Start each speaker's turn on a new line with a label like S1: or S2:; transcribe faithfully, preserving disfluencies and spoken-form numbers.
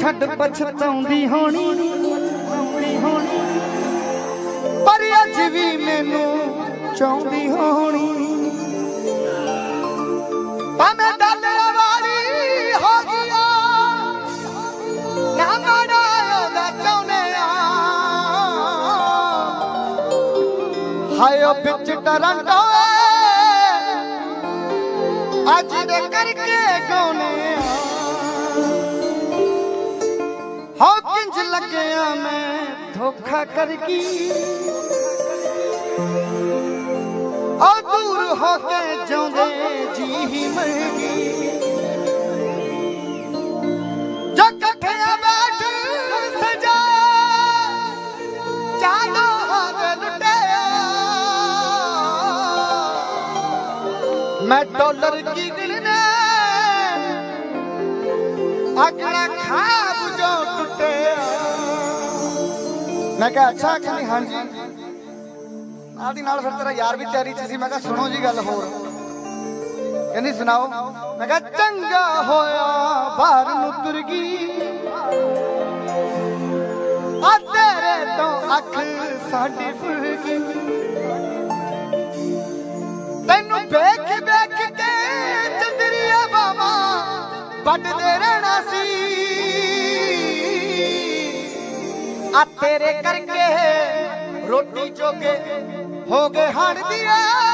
S1: छड़ पछताउंदी होनी होनी पर अज भी मैनू चाहुंदी होनी भावें डॉलर वाली हो गया ना माड़ा ओदा चाहुंदे आ हाय ओ बिच टरंटो अज दे करके गौने हो किंज लग्या मैं धोखा करगी ओ दूर होके जांदे जी ही मरगी जो कठिया बैठ सजा चालो हावे लुटे मैं डॉलर की गिनने अगला खाब जो टूटे मैं कहा अच्छा कहनी हाँ जी नाल दी नाल फिर तेरा यार भी तैयारी च सी मैं कहा सुनो जी गल होर कहनी सुनाओ मैं कहा चंगा होया बाहर नूं तुर गई आ तेरे तो अख साडी फुर गई तैनू वेख वेख के चंदरिया बाबा बटदे रहना सी आ तेरे करके रोटी जोगे हो गए हड़ दिया